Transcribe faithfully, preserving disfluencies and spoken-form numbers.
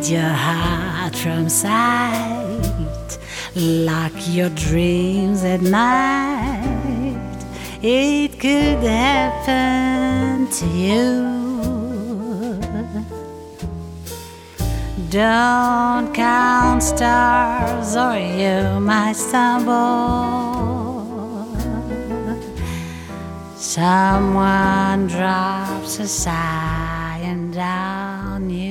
your heart from sight. Lock your dreams at night. It could happen to you. Don't count stars or you might stumble. Someone drops a sigh and down you